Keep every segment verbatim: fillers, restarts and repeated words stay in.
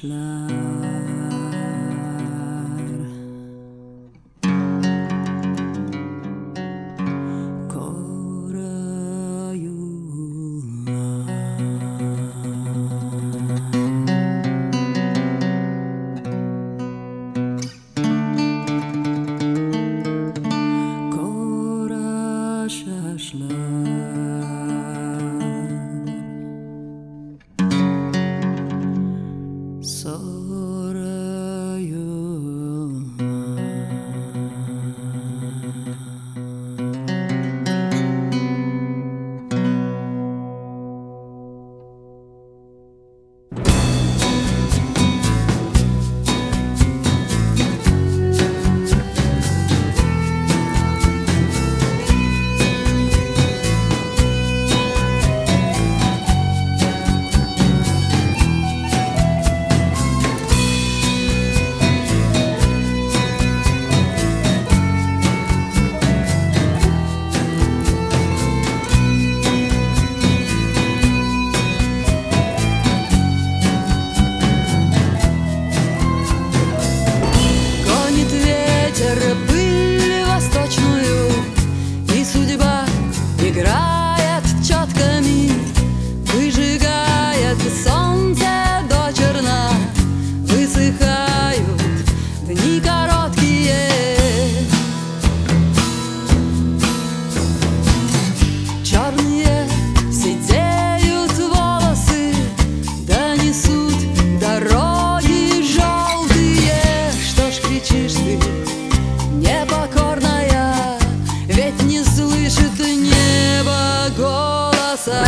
Играет четками, выжигает солнце до черна. Высыхают дни короткие, черные сидеют волосы, донесут дороги желтые. Что ж кричишь ты, непокорная, ведь не слышит небо голоса.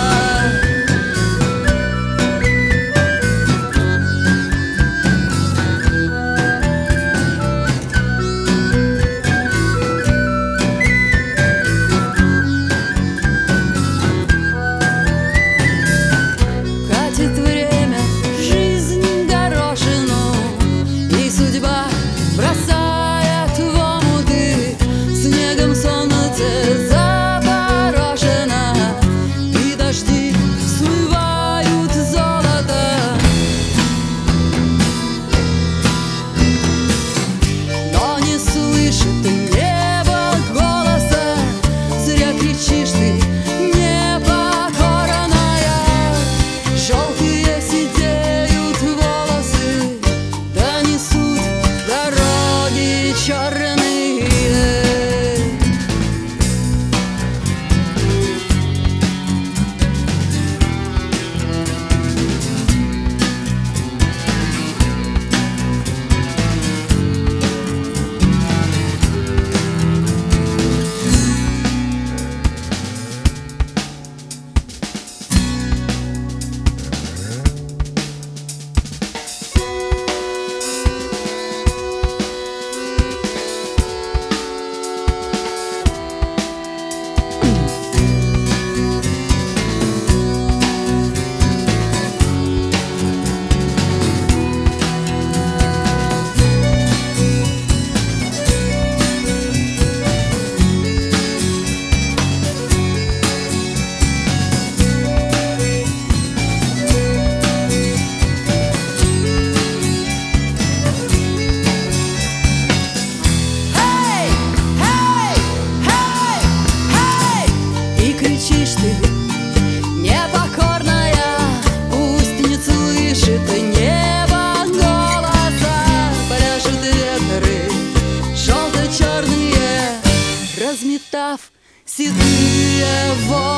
Катит время, жизнь горошину, и судьба бросает в омуты. Снегом солнце запорошено, и дожди смывают золото. Но не слышит небо голоса, зря кричишь ты, непокорная. Желтые сидеют волосы, донесут дороги черные. Кричишь ты, непокорная, пусть не слышит небо голоса. Пляшут ветры желто-черные, разметав седые волосы.